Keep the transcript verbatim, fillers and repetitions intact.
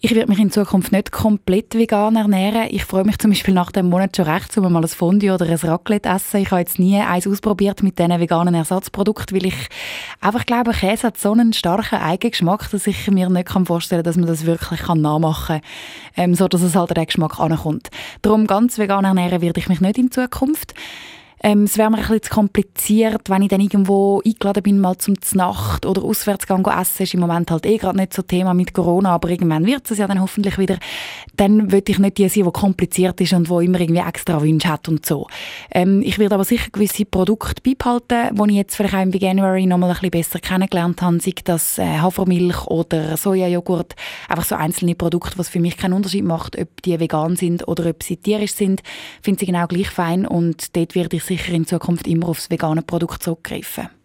Ich werde mich in Zukunft nicht komplett vegan ernähren. Ich freue mich zum Beispiel nach dem Monat schon recht, um mal ein Fondue oder ein Raclette zu essen. Ich habe jetzt nie eins ausprobiert mit diesen veganen Ersatzprodukten, weil ich einfach glaube, Käse hat so einen starken Eigengeschmack, dass ich mir nicht vorstellen kann, dass man das wirklich nachmachen kann, ähm, so dass es halt an den Geschmack ankommt. Darum ganz vegan ernähren werde ich mich nicht in Zukunft. Ähm, es wäre mir ein bisschen zu kompliziert, wenn ich dann irgendwo eingeladen bin, mal zum Znacht oder auswärts gehen essen. Ist im Moment halt eh gerade nicht so Thema mit Corona, aber irgendwann wird es ja dann hoffentlich wieder. Dann will ich nicht die sein, die kompliziert ist und die immer irgendwie extra Wünsche hat und so. Ähm, ich werde aber sicher gewisse Produkte beibehalten, die ich jetzt vielleicht auch im Veganuary noch mal ein bisschen besser kennengelernt habe, sei das äh, Hafermilch oder Sojajoghurt. Einfach so einzelne Produkte, was für mich keinen Unterschied macht, ob die vegan sind oder ob sie tierisch sind. Ich finde sie genau gleich fein und dort werde ich sicher in Zukunft immer aufs vegane Produkt zurückgreifen.